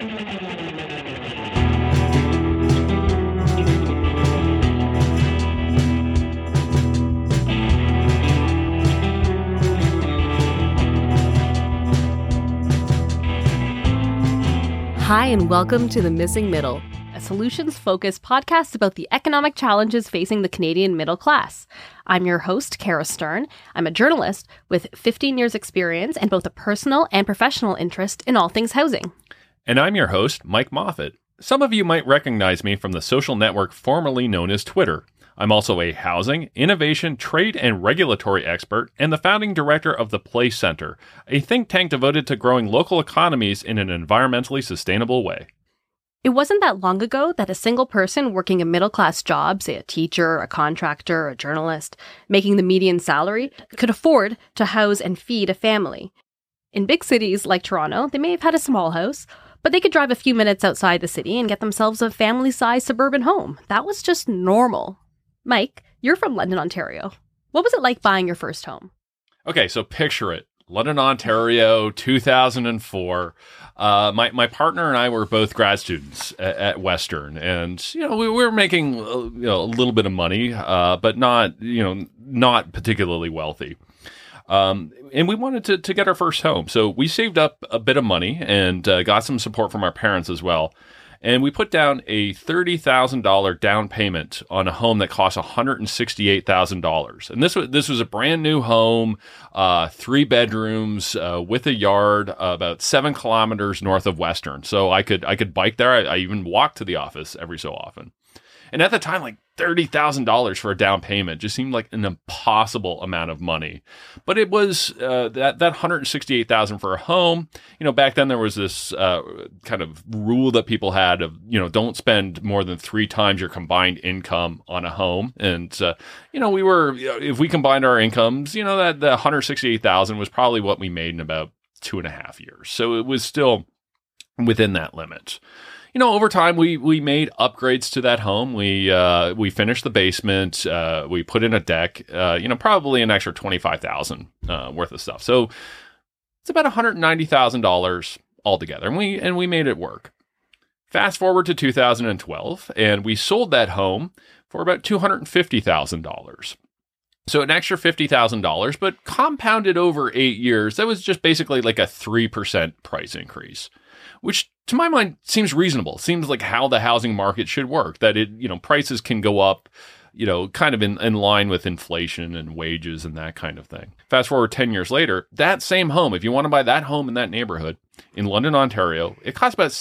Hi, and welcome to The Missing Middle, a solutions-focused podcast about the economic challenges facing the Canadian middle class. I'm your host, Kara Stern. I'm a journalist with 15 years' experience and both a personal and professional interest in all things housing. And I'm your host, Mike Moffat. Some of you might recognize me from the social network formerly known as Twitter. I'm also a housing, innovation, trade, and regulatory expert and the founding director of the Place Center, a think tank devoted to growing local economies in an environmentally sustainable way. It wasn't that long ago that a single person working a middle-class job, say a teacher, a contractor, a journalist, making the median salary, could afford to house and feed a family. In big cities like Toronto, they may have had a small house, but they could drive a few minutes outside the city and get themselves a family-sized suburban home. That was just normal. Mike, you're from London, Ontario. What was it like buying your first home? Okay, so picture it. London, Ontario, 2004. My partner and I were both grad students at Western, and we were making a little bit of money, but not particularly wealthy. And we wanted to get our first home, so we saved up a bit of money and got some support from our parents as well. And we put down a $30,000 down payment on a home that cost $168,000. And this was a brand new home, 3 bedrooms with a yard about 7 kilometers north of Western. So I could bike there. I even walked to the office every so often. And at the time, like $30,000 for a down payment just seemed like an impossible amount of money. But it was that $168,000 for a home. Back then there was this kind of rule that people had of don't spend more than 3 times your combined income on a home. And we were, if we combined our incomes, that the $168,000 was probably what we made in about 2.5 years. So it was still within that limit. Over time, we made upgrades to that home. We finished the basement. We put in a deck. Probably an extra $25,000 worth of stuff. So it's about $190,000 altogether, and we made it work. Fast forward to 2012, and we sold that home for about $250,000. So an extra $50,000, but compounded over 8 years. That was just basically like a 3% price increase, which to my mind seems reasonable. Seems like how the housing market should work, that prices can go up, kind of in line with inflation and wages and that kind of thing. Fast forward 10 years later, that same home, if you want to buy that home in that neighborhood in London, Ontario, it costs about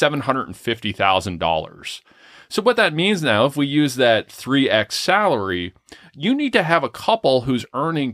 $750,000. So what that means now, if we use that 3x salary, you need to have a couple who's earning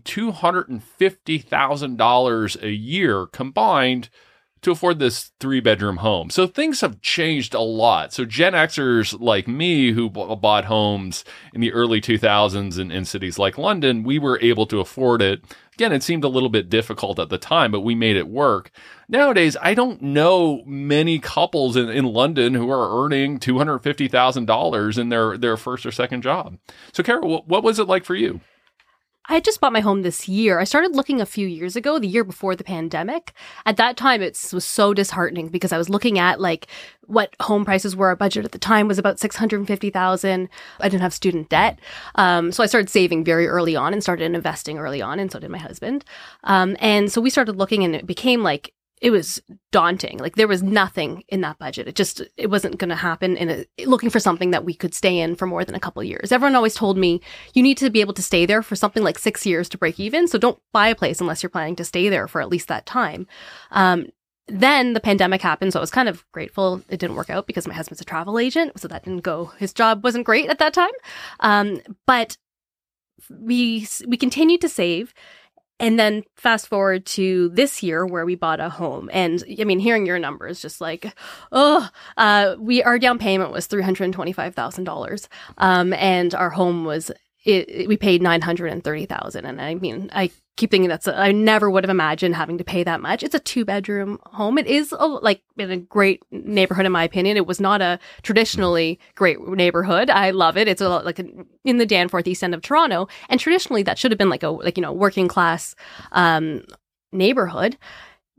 $250,000 a year combined to afford this 3-bedroom home. So things have changed a lot. So Gen Xers like me who bought homes in the early 2000s in cities like London, we were able to afford it. Again, it seemed a little bit difficult at the time, but we made it work. Nowadays, I don't know many couples in London who are earning $250,000 in their first or second job. So Kara, what was it like for you? I just bought my home this year. I started looking a few years ago, the year before the pandemic. At that time, it was so disheartening because I was looking at what home prices were. Our budget at the time was about $650,000. I didn't have student debt. So I started saving very early on and started investing early on, and so did my husband. And so we started looking, and it became it was daunting. There was nothing in that budget. It wasn't going to happen looking for something that we could stay in for more than a couple of years. Everyone always told me, you need to be able to stay there for something like 6 years to break even. So don't buy a place unless you're planning to stay there for at least that time. Then the pandemic happened. So I was kind of grateful it didn't work out because my husband's a travel agent. So that didn't go, his job wasn't great at that time. But we continued to save. And then fast forward to this year where we bought a home. And I mean, hearing your numbers, just our down payment was $325,000. And our home was, we paid $930,000. And I mean, I keep thinking I never would have imagined having to pay that much. It's a 2-bedroom home. It is in a great neighborhood, in my opinion. It was not a traditionally great neighborhood. I love it. It's in the Danforth East End of Toronto. And traditionally that should have been working class neighborhood.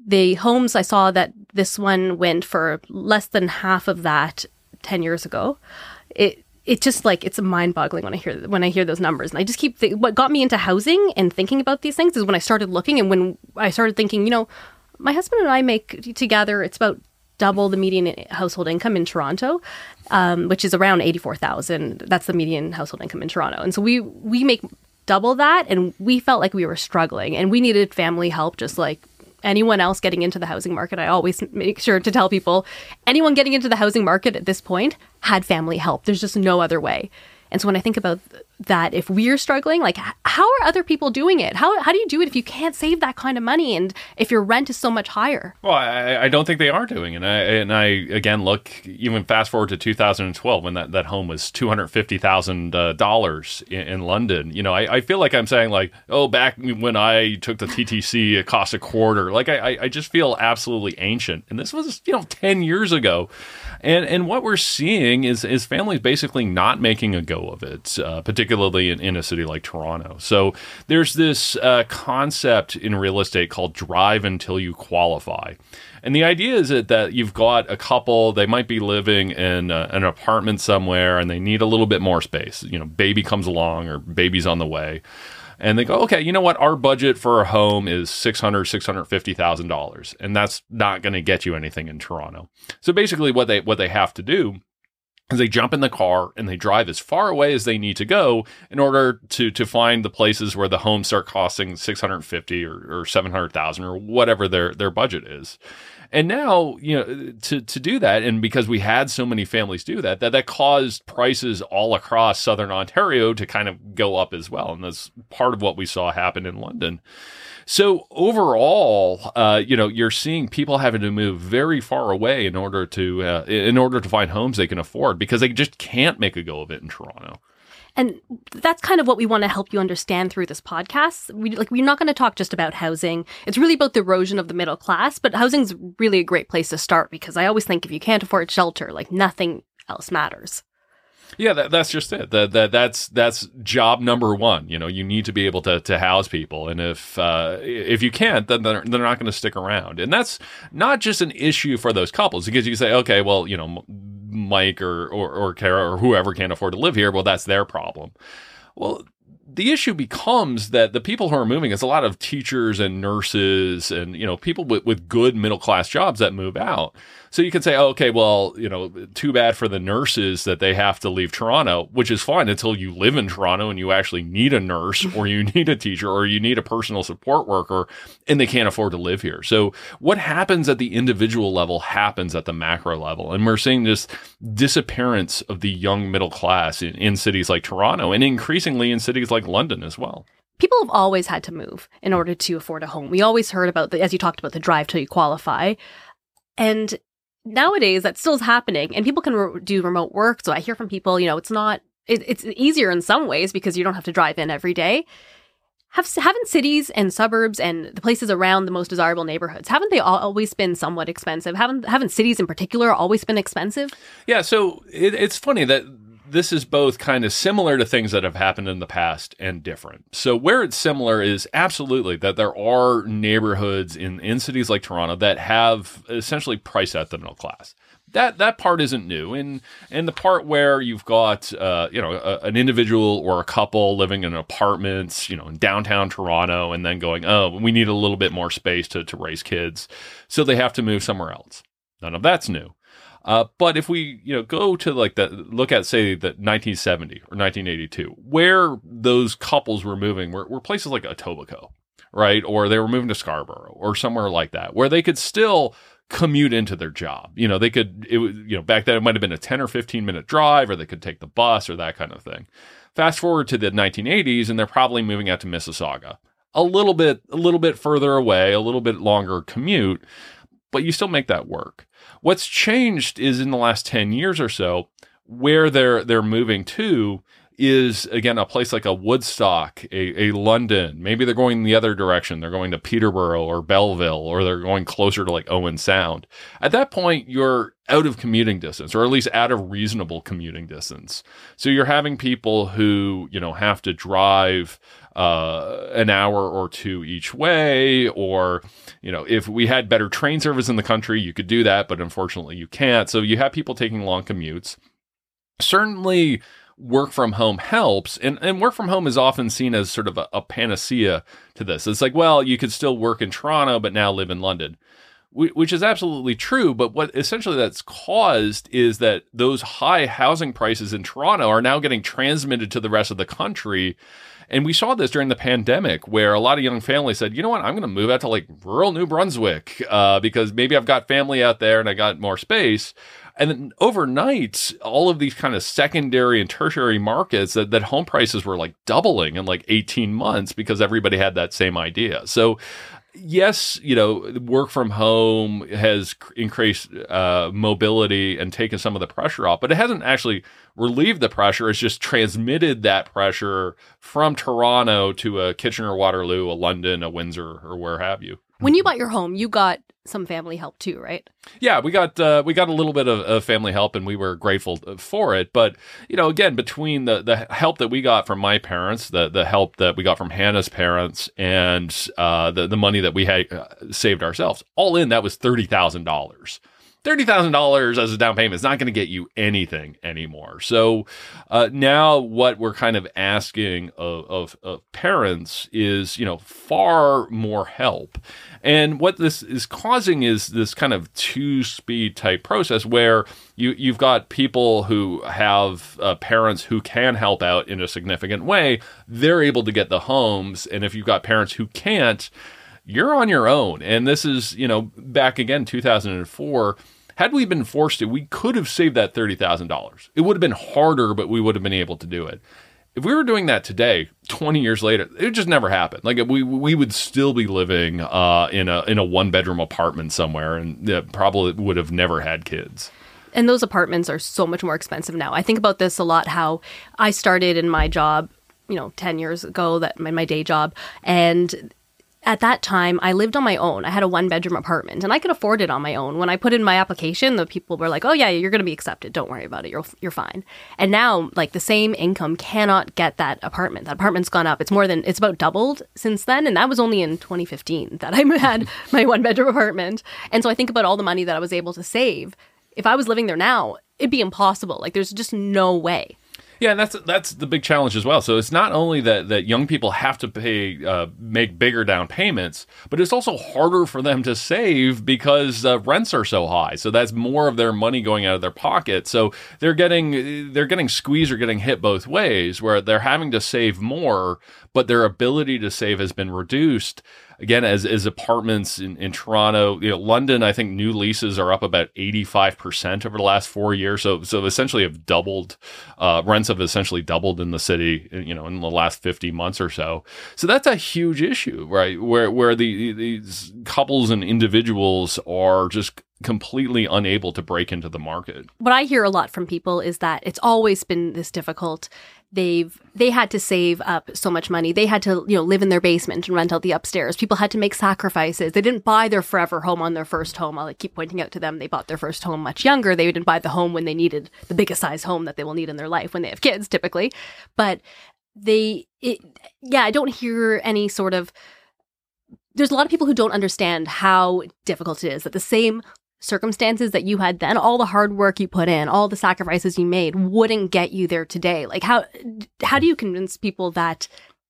the homes I saw that this one went for less than half of that 10 years ago. It just like, it's mind-boggling when I hear those numbers. And I just keep what got me into housing and thinking about these things is when I started looking, and when I started thinking, my husband and I make together, it's about double the median household income in Toronto, which is around 84,000. That's the median household income in Toronto. And so we make double that, and we felt like we were struggling and we needed family help, just like anyone else getting into the housing market. I always make sure to tell people, anyone getting into the housing market at this point had family help. There's just no other way. And so when I think about that, if we're struggling, like, how are other people doing it? How do you do it if you can't save that kind of money and if your rent is so much higher? Well, I don't think they are doing it. And I again, look, even fast forward to 2012 when that home was $250,000 in London. I feel like I'm saying, like, oh, back when I took the TTC, it cost a quarter. Like, I just feel absolutely ancient. And this was, 10 years ago. And what we're seeing is families basically not making a go of it, particularly in a city like Toronto. So there's this concept in real estate called drive until you qualify. And the idea is that you've got a couple, they might be living in an apartment somewhere and they need a little bit more space. Baby comes along or baby's on the way. And they go, okay, you know what? Our budget for a home is $650,000, and that's not going to get you anything in Toronto. So basically, what they have to do is they jump in the car and they drive as far away as they need to go in order to find the places where the homes start costing $650,000 or $700,000 or whatever their budget is. And now, to do that, and because we had so many families do that caused prices all across Southern Ontario to kind of go up as well. And that's part of what we saw happen in London. So overall, you're seeing people having to move very far away in order to find homes they can afford because they just can't make a go of it in Toronto. And that's kind of what we want to help you understand through this podcast. We're not going to talk just about housing. It's really about the erosion of the middle class, but housing's really a great place to start because I always think if you can't afford shelter, like, nothing else matters. Yeah, that's just it. That's job number one. You need to be able to house people, and if you can't, then they're not going to stick around. And that's not just an issue for those couples because you can say, okay, well, Mike or Kara or whoever can't afford to live here. Well, that's their problem. Well, the issue becomes that the people who are moving is a lot of teachers and nurses and, people with good middle class jobs that move out. So you could say, oh, okay, well, too bad for the nurses that they have to leave Toronto, which is fine until you live in Toronto and you actually need a nurse or you need a teacher or you need a personal support worker and they can't afford to live here. So what happens at the individual level happens at the macro level. And we're seeing this disappearance of the young middle class in cities like Toronto and increasingly in cities like London as well. People have always had to move in order to afford a home. We always heard about, as you talked about, the drive till you qualify. And nowadays, that still is happening, and people can do remote work. So I hear from people, it's easier in some ways because you don't have to drive in every day. Haven't cities and suburbs and the places around the most desirable neighborhoods, haven't they always been somewhat expensive? Haven't cities in particular always been expensive? Yeah, so it's funny that this is both kind of similar to things that have happened in the past and different. So where it's similar is absolutely that there are neighborhoods in cities like Toronto that have essentially priced out the middle class. That part isn't new. And the part where you've got an individual or a couple living in apartments, in downtown Toronto and then going, oh, we need a little bit more space to raise kids. So they have to move somewhere else. None of that's new. But if we, go to look at, say, the 1970 or 1982, where those couples were moving were places like Etobicoke, right? Or they were moving to Scarborough or somewhere like that, where they could still commute into their job. They could, back then it might have been a 10 or 15 minute drive, or they could take the bus or that kind of thing. Fast forward to the 1980s, and they're probably moving out to Mississauga. A little bit further away, a little bit longer commute, but you still make that work. What's changed is in the last 10 years or so, where they're moving to, is, again, a place like a Woodstock, a London. Maybe they're going the other direction. They're going to Peterborough or Belleville, or they're going closer to like Owen Sound. At that point, you're out of commuting distance, or at least out of reasonable commuting distance. So you're having people who, have to drive an hour or two each way, or, if we had better train service in the country, you could do that, but unfortunately you can't. So you have people taking long commutes. Certainly, work from home helps, and work from home is often seen as sort of a panacea to this. It's like, well, you could still work in Toronto, but now live in London, which is absolutely true. But what essentially that's caused is that those high housing prices in Toronto are now getting transmitted to the rest of the country. And we saw this during the pandemic, where a lot of young families said, you know what, I'm going to move out to like rural New Brunswick because maybe I've got family out there and I got more space. And then overnight, all of these kind of secondary and tertiary markets that home prices were like doubling in like 18 months because everybody had that same idea. So yes, work from home has increased mobility and taken some of the pressure off, but it hasn't actually relieved the pressure. It's just transmitted that pressure from Toronto to a Kitchener-Waterloo, a London, a Windsor, or where have you. When you bought your home, you got some family help too, right? Yeah, we got a little bit of family help, and we were grateful for it. But again, between the help that we got from my parents, the help that we got from Hannah's parents, and the money that we had saved ourselves, all in, that was $30,000. $30,000 as a down payment is not going to get you anything anymore. So now what we're kind of asking of parents is, far more help. And what this is causing is this kind of two-speed type process where you've got people who have parents who can help out in a significant way. They're able to get the homes. And if you've got parents who can't, you're on your own. And this is, back again, 2004. Had we been forced to, we could have saved that $30,000. It would have been harder, but we would have been able to do it. If we were doing that today, 20 years later, it just never happened. Like we would still be living in a one-bedroom apartment somewhere, and probably would have never had kids. And those apartments are so much more expensive now. I think about this a lot, how I started in my job, 10 years ago, that my day job, and at that time, I lived on my own. I had a one-bedroom apartment, and I could afford it on my own. When I put in my application, the people were like, oh, yeah, you're going to be accepted. Don't worry about it. You're fine. And now, like, the same income cannot get that apartment. That apartment's gone up. It's about doubled since then, and that was only in 2015 that I had my one-bedroom apartment. And so I think about all the money that I was able to save. If I was living there now, it'd be impossible. Like, there's just no way. Yeah, and that's the big challenge as well. So it's not only that young people have to make bigger down payments, but it's also harder for them to save because rents are so high. So that's more of their money going out of their pocket. So they're getting squeezed or getting hit both ways, where they're having to save more, but their ability to save has been reduced. Again, as apartments in Toronto, London, I think new leases are up about 85% over the last 4 years. So essentially have doubled. Rents have essentially doubled in the city, in the last 50 months or so. So that's a huge issue, right? Where these couples and individuals are just completely unable to break into the market. What I hear a lot from people is that it's always been this difficult. They had to save up so much money. They had to, live in their basement and rent out the upstairs. People had to make sacrifices. They didn't buy their forever home on their first home. I'll keep pointing out to them, they bought their first home much younger. They didn't buy the home when they needed the biggest size home that they will need in their life when they have kids, typically. But I don't hear any sort of, there's a lot of people who don't understand how difficult it is, that the same circumstances that you had then, all the hard work you put in, all the sacrifices you made wouldn't get you there today. Like how do you convince people that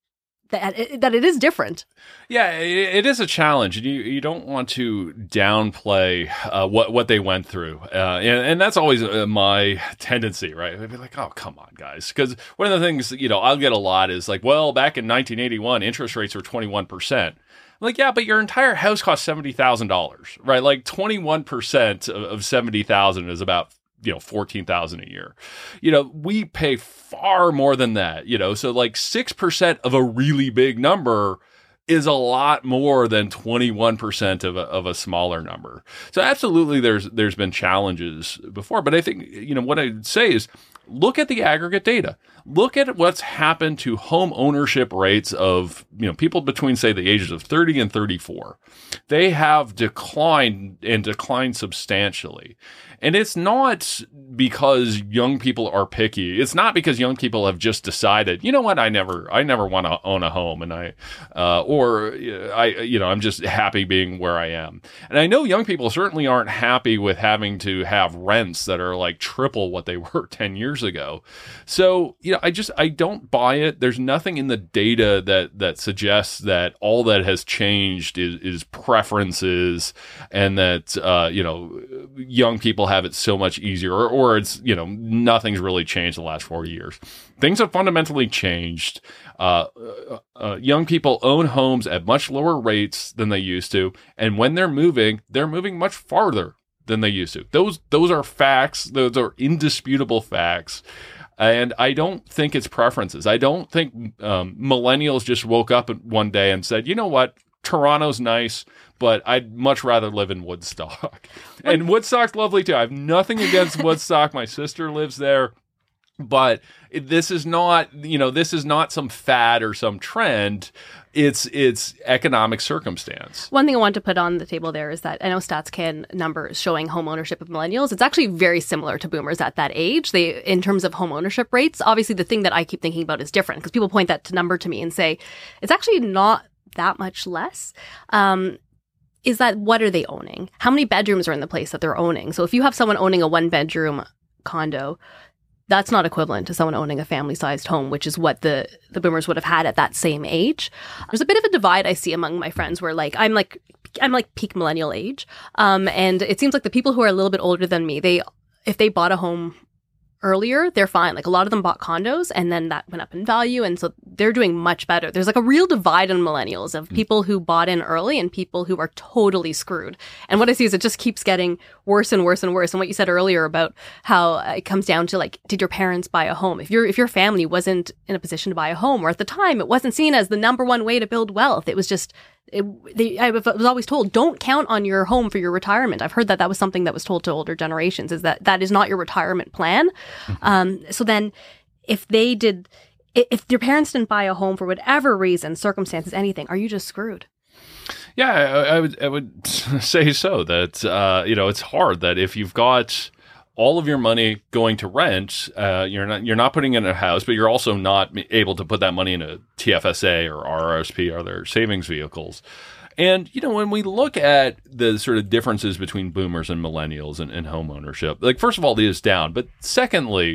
it is different? Yeah, it is a challenge. You don't want to downplay what they went through, and that's always my tendency, right? I'd be like, oh, come on, guys, because one of the things I'll get a lot is like, well, back in 1981, interest rates were 21%. Like, yeah, but your entire house cost $70,000, right? Like 21% of $70,000 is about, $14,000 a year. We pay far more than that, so like 6% of a really big number is a lot more than 21% of a smaller number. So absolutely there's been challenges before, but I think, what I'd say is look at the aggregate data. Look at what's happened to home ownership rates of, people between, say, the ages of 30 and 34. They have declined substantially. And it's not because young people are picky. It's not because young people have just decided, you know what, I never want to own a home, and I'm just happy being where I am. And I know young people certainly aren't happy with having to have rents that are like triple what they were 10 years ago. So, I don't buy it. There's nothing in the data that suggests that all that has changed is preferences, and that young people have it so much easier, or it's nothing's really changed the last 4 years. Things have fundamentally changed. Young people own homes at much lower rates than they used to, and when they're moving much farther than they used to. Those are facts. Those are indisputable facts. And I don't think it's preferences. I don't think millennials just woke up one day and said, you know what, Toronto's nice, but I'd much rather live in Woodstock. And Woodstock's lovely too. I have nothing against Woodstock. My sister lives there. But this is not some fad or some trend. It's economic circumstance. One thing I want to put on the table there is that I know StatsCan numbers showing home ownership of millennials. It's actually very similar to boomers at that age. In terms of home ownership rates, obviously the thing that I keep thinking about is different, because people point that number to me and say it's actually not that much less. Is that what are they owning? How many bedrooms are in the place that they're owning? So if you have someone owning a 1-bedroom condo, that's not equivalent to someone owning a family-sized home, which is what the boomers would have had at that same age. There's a bit of a divide I see among my friends where I'm peak millennial age. And it seems like the people who are a little bit older than me, if they bought a home earlier, they're fine. Like a lot of them bought condos and then that went up in value. And so they're doing much better. There's like a real divide in millennials of people who bought in early and people who are totally screwed. And what I see is it just keeps getting worse and worse and worse. And what you said earlier about how it comes down to like, did your parents buy a home? If your family wasn't in a position to buy a home, or at the time it wasn't seen as the number one way to build wealth, it was just I was always told, don't count on your home for your retirement. I've heard that was something that was told to older generations, is that is not your retirement plan. So then if your parents didn't buy a home for whatever reason, circumstances, anything, are you just screwed? Yeah, I would say so. That it's hard that if you've got all of your money going to rent, you're not putting it in a house, but you're also not able to put that money in a TFSA or RRSP or other savings vehicles. And, when we look at the sort of differences between boomers and millennials and home ownership, like, first of all, it is down. But secondly,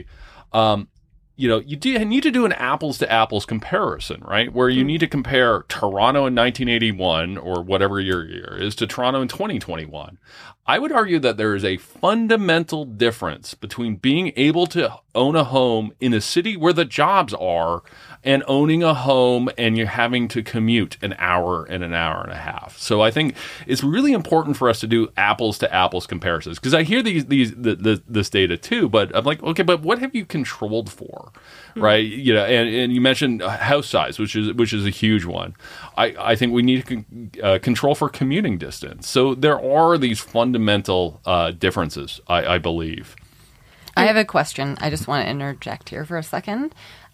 you need to do an apples to apples comparison, right? Where you need to compare Toronto in 1981 or whatever your year is to Toronto in 2021. I would argue that there is a fundamental difference between being able to own a home in a city where the jobs are and owning a home and you're having to commute an hour and a half. So I think it's really important for us to do apples to apples comparisons, because I hear this data too, but I'm like, okay, but what have you controlled for, right? And you mentioned house size, which is a huge one. I think we need to control for commuting distance. So there are these fundamental differences, I believe. I have a question. I just want to interject here for a second.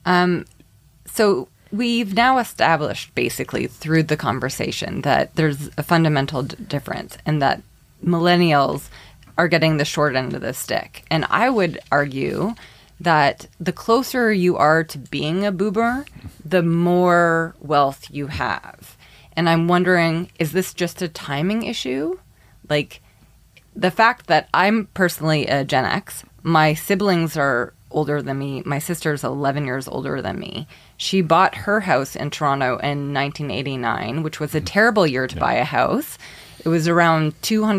So we've now established basically through the conversation that there's a fundamental difference, and that millennials are getting the short end of the stick. And I would argue that the closer you are to being a boomer, the more wealth you have. And I'm wondering, is this just a timing issue? Like, the fact that I'm personally a Gen X, my siblings are older than me. My sister's 11 years older than me. She bought her house in Toronto in 1989, which was a terrible year to buy a house. It was around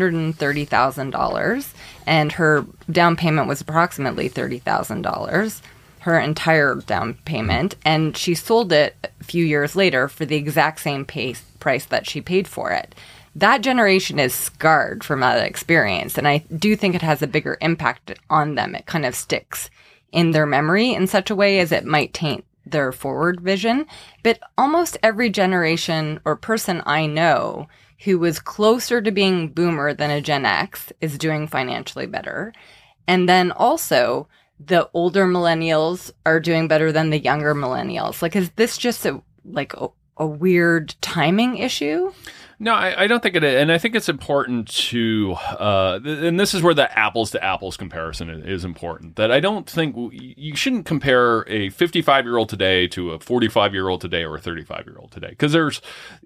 $230,000, and her down payment was approximately $30,000, her entire down payment. And she sold it a few years later for the exact same price that she paid for it. That generation is scarred from that experience, and I do think it has a bigger impact on them. It kind of sticks in their memory in such a way as it might taint their forward vision. But almost every generation or person I know who was closer to being boomer than a Gen X is doing financially better. And then also the older millennials are doing better than the younger millennials? Like, is this just a weird timing issue? No, I don't think it is. And I think it's important to, and this is where the apples to apples comparison is important, that I don't think you shouldn't compare a 55-year-old today to a 45-year-old today or a 35-year-old today. Because there's,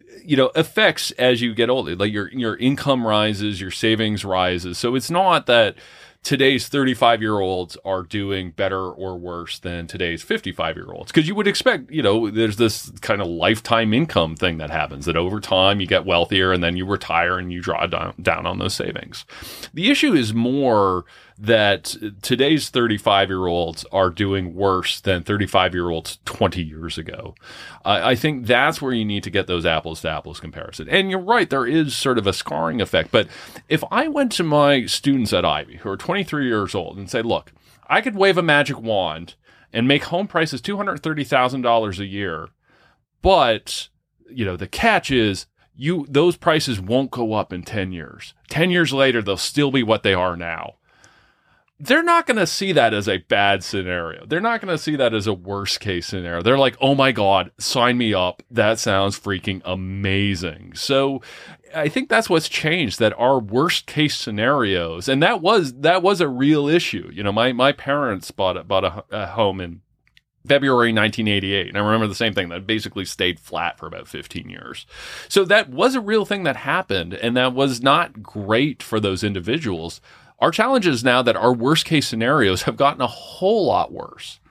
effects as you get older, like your income rises, your savings rises. So it's not that today's 35-year-olds are doing better or worse than today's 55-year-olds. Because you would expect, there's this kind of lifetime income thing that happens, that over time you get wealthier and then you retire and you draw down on those savings. The issue is more that today's 35-year-olds are doing worse than 35-year-olds 20 years ago. I think that's where you need to get those apples-to-apples comparison. And you're right, there is sort of a scarring effect. But if I went to my students at Ivey, who are 23 years old, and say, look, I could wave a magic wand and make home prices $230,000 a year, but, the catch is those prices won't go up in 10 years. 10 years later, they'll still be what they are now. They're not going to see that as a bad scenario. They're not going to see that as a worst case scenario. They're like, oh my God, sign me up. That sounds freaking amazing. So I think that's what's changed, that our worst case scenarios, and that was a real issue. My parents bought a home in February 1988. And I remember the same thing, that basically stayed flat for about 15 years. So that was a real thing that happened, and that was not great for those individuals. Our challenge is now that our worst case scenarios have gotten a whole lot worse.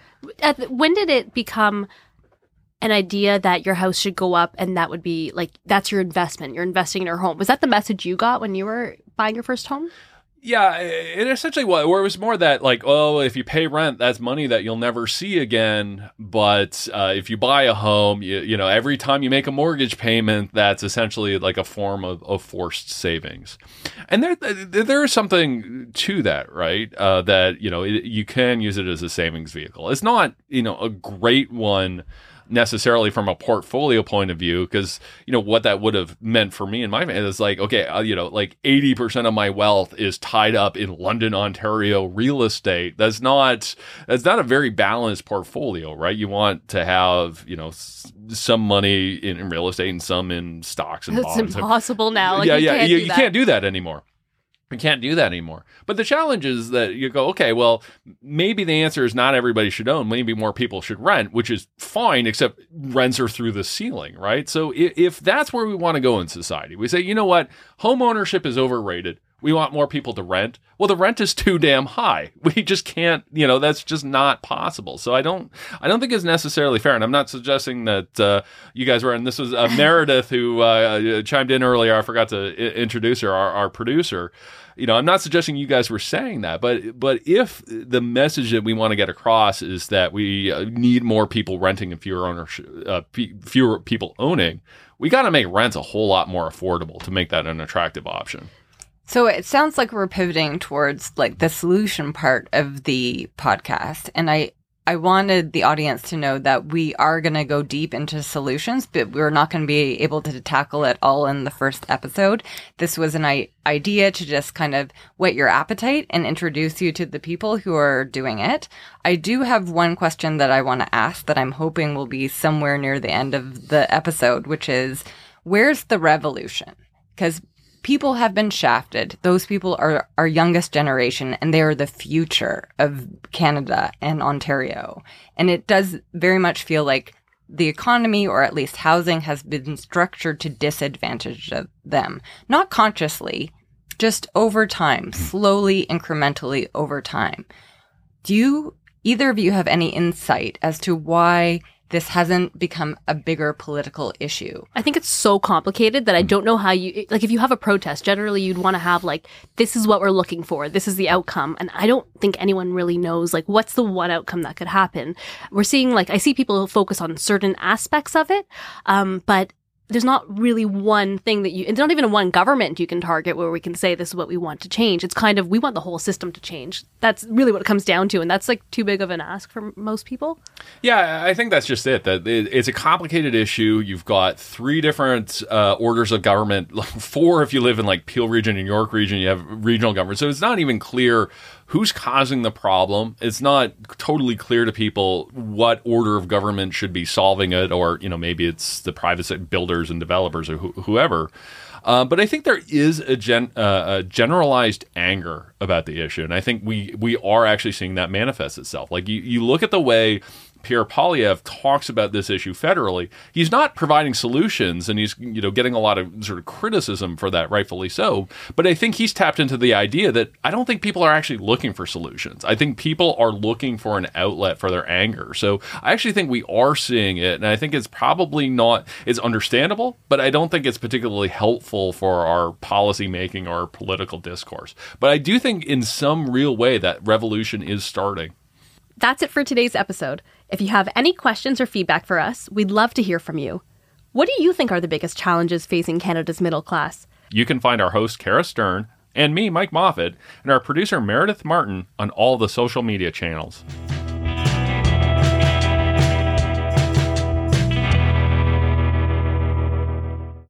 When did it become an idea that your house should go up and that would be that's your investment? You're investing in your home. Was that the message you got when you were buying your first home? Yeah, it essentially was. Where it was more that if you pay rent, that's money that you'll never see again. But if you buy a home, every time you make a mortgage payment, that's essentially like a form of forced savings. And there is something to that, right? That you can use it as a savings vehicle. It's not a great one necessarily from a portfolio point of view, because what that would have meant for me and my family is 80% of my wealth is tied up in London, Ontario real estate. That's not a very balanced portfolio, right? You want to have some money in real estate and some in stocks and bonds. It's impossible now. You can't do that anymore. We can't do that anymore. But the challenge is that you go, okay, well, maybe the answer is not everybody should own. Maybe more people should rent, which is fine, except rents are through the ceiling, right? So if that's where we want to go in society, we say, you know what? Home ownership is overrated. We want more people to rent. Well, the rent is too damn high. We just can't, that's just not possible. So I don't think it's necessarily fair. And I'm not suggesting that you guys were, and this was Meredith who chimed in earlier. I forgot to introduce her, our producer. I'm not suggesting you guys were saying that, but if the message that we want to get across is that we need more people renting and fewer people owning, we got to make rents a whole lot more affordable to make that an attractive option. So it sounds like we're pivoting towards the solution part of the podcast. And I wanted the audience to know that we are going to go deep into solutions, but we're not going to be able to tackle it all in the first episode. This was an idea to just kind of whet your appetite and introduce you to the people who are doing it. I do have one question that I want to ask that I'm hoping will be somewhere near the end of the episode, which is, where's the revolution? Because people have been shafted. Those people are our youngest generation, and they are the future of Canada and Ontario. And it does very much feel like the economy, or at least housing, has been structured to disadvantage them. Not consciously, just over time, slowly, incrementally over time. Do either of you have any insight as to why this hasn't become a bigger political issue? I think it's so complicated that I don't know how you, if you have a protest, generally you'd want to have this is what we're looking for. This is the outcome. And I don't think anyone really knows, what's the one outcome that could happen. We're seeing, I see people focus on certain aspects of it. But there's not really one thing that it's not even one government you can target where we can say this is what we want to change. It's kind of, we want the whole system to change. That's really what it comes down to. And that's too big of an ask for most people. Yeah, I think that's just it. That it's a complicated issue. You've got 3 different orders of government, 4 if you live in Peel region and York region, you have regional government. So it's not even clear who's causing the problem. It's not totally clear to people what order of government should be solving it, or maybe it's the private builders and developers or whoever. But I think there is a generalized anger about the issue, and I think we are actually seeing that manifest itself. Like you look at the way Pierre Poilievre talks about this issue federally. He's not providing solutions, and he's getting a lot of sort of criticism for that, rightfully so. But I think he's tapped into the idea that I don't think people are actually looking for solutions. I think people are looking for an outlet for their anger. So I actually think we are seeing it, and I think it's probably not. It's understandable, but I don't think it's particularly helpful for our policy making or political discourse. But I do think in some real way that revolution is starting. That's it for today's episode. If you have any questions or feedback for us, we'd love to hear from you. What do you think are the biggest challenges facing Canada's middle class? You can find our host, Kara Stern, and me, Mike Moffat, and our producer, Meredith Martin, on all the social media channels.